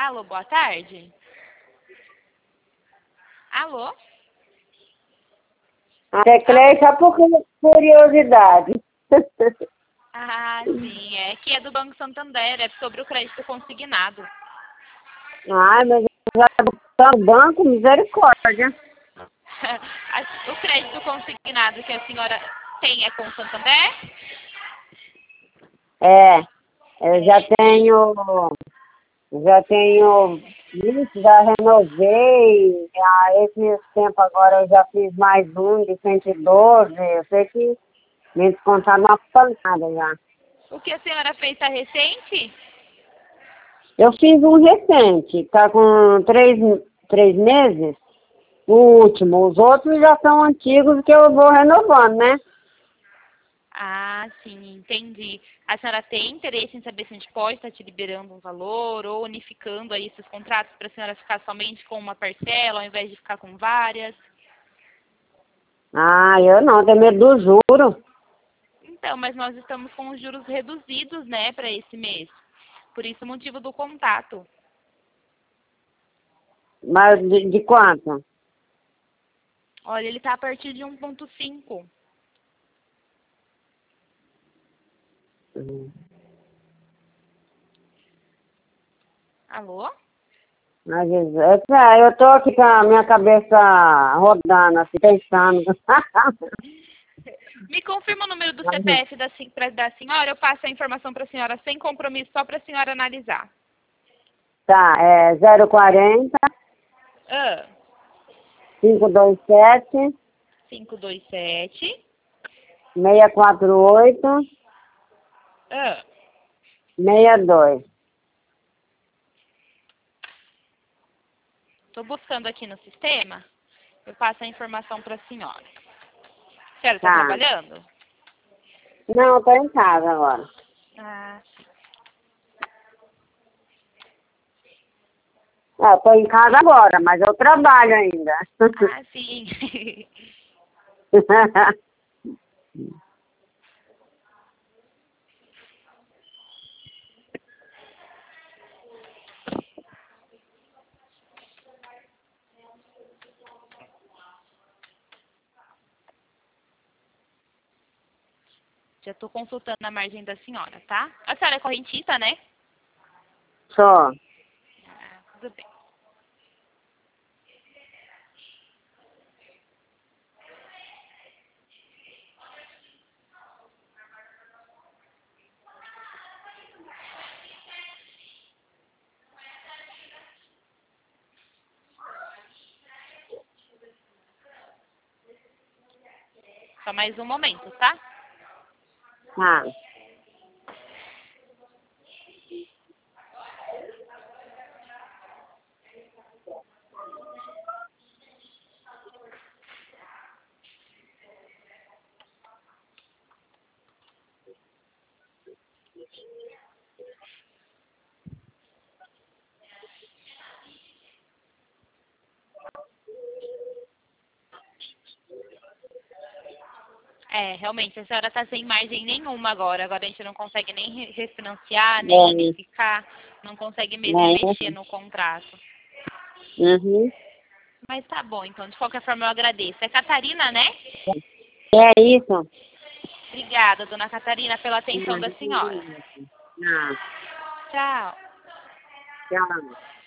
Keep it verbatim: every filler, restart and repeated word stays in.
Alô, boa tarde. Alô? Teclei só por curiosidade. Ah, sim, é que é do Banco Santander, é sobre o crédito consignado. Ai, mas eu já tô no banco, misericórdia. O crédito consignado que a senhora tem é com o Santander? É, eu já tenho, já tenho, isso, já renovei, há esse tempo agora eu já fiz mais um de cento e doze, eu sei que me descontaram uma pancada já. O que a senhora fez está recente? Eu fiz um recente, tá com três, três meses, o último, os outros já são antigos que eu vou renovando, né? Ah, sim, entendi. A senhora tem interesse em saber se a gente pode estar te liberando um valor ou unificando aí esses contratos para a senhora ficar somente com uma parcela ao invés de ficar com várias? Ah, eu não, tenho medo do juro. Então, mas nós estamos com os juros reduzidos, né, para esse mês. Por isso o motivo do contato. Mas de, de quanto? Olha, ele está a partir de um ponto cinco. Hum. Alô? Mas, é, eu tô aqui com a minha cabeça rodando, assim, pensando. Me confirma o número do C P F da, sen- pra- da senhora, eu passo a informação para a senhora sem compromisso, só para a senhora analisar. Tá, é zero quarenta, Ah, cinco dois sete, cinco dois sete. seis quatro oito, Ah, seis dois. estou buscando aqui no sistema, eu passo a informação para a senhora. A senhora está Tá. trabalhando? Não, eu tô em casa agora. Ah, É, eu tô em casa agora, mas eu trabalho ainda. ah sim. Já estou consultando a margem da senhora, tá? A senhora é correntista, né? Só. Ah, tudo bem. Só mais um momento, tá? Tá. É, realmente, a senhora está sem margem nenhuma agora. Agora a gente não consegue nem re- refinanciar, nem É. unificar, não consegue mesmo mexer É. no contrato. Uhum. Mas tá bom, então, de qualquer forma eu agradeço. É Catarina, né? É isso? Obrigada, dona Catarina, pela atenção da senhora. Não. Tchau. Tchau.